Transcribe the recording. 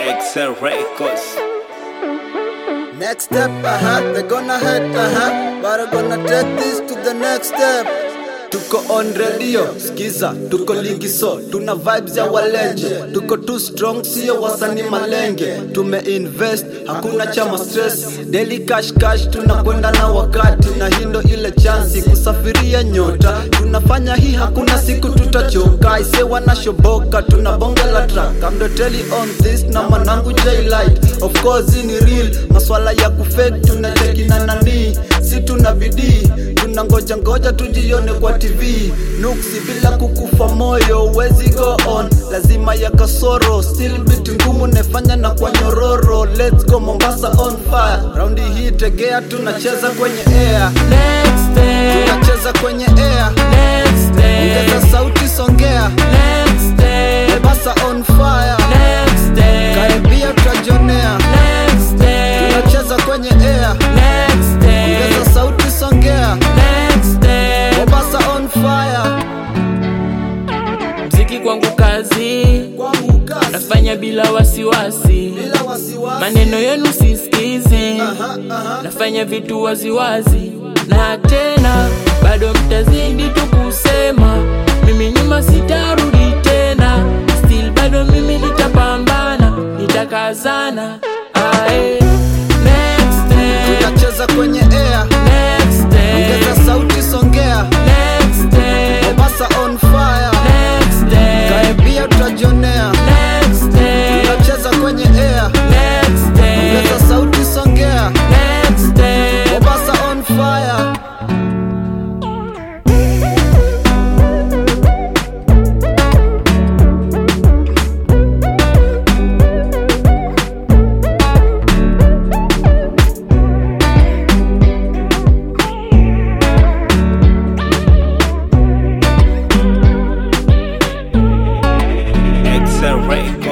Excel Records. Next step, they're gonna head, but I'm gonna take this to the next step. Tuko on radio, skiza, tuko ligiso, tuna vibes ya walenje. Tuko too strong, siyo wasani malenge. Tume-invest, hakuna chama stress. Daily cash, tunakwenda na wakati. Na hindo ile chansi, kusafiria nyota. Tunafanya hii, hakuna siku tutachoka. Ise wanashoboka, tunabonge la track. I'm the telly on this, na manangu J-Light. Of course, ni real, maswala ya kufake. Tunacheki na nani, si tunabidii. Tunangoja tujione kwa TV. Nuksi bila kukufa moyo, wezi go on. Lazima ya kasoro, still beat ngumu nefanya na kwa nyororo. Let's go Mombasa on fire. Raundi hii tegea tunacheza kwenye air. Next step, Tunacheza kwenye air. next step, Ongeza sauti songea. next step, Mombasa on fire. next step, Karibia tutajionea. next step, Tunacheza kwenye air. next step, Ongeza sauti songea. next step. Mombasa on fire. Mziki kwangu kazi, Kwangu kasi, nafanya bila wasiwasi. bila wasiwasi. Maneno yenu sisikizi, nafanya vitu waziwazi. Na tena bado mtazidi tu kusema, mimi nyuma sitarudi tena. Still bado mimi nitapambana, nitakazana. Ae. Next step, Tunacheza kwenye air. next step, Ongeza sauti songea. next step, Mombasa on fire. next step, Karibia tutajionea. next step, Tunacheza kwenye air. next step, Ongeza sauti songea. next step. Mombasa on fire. Excel Records.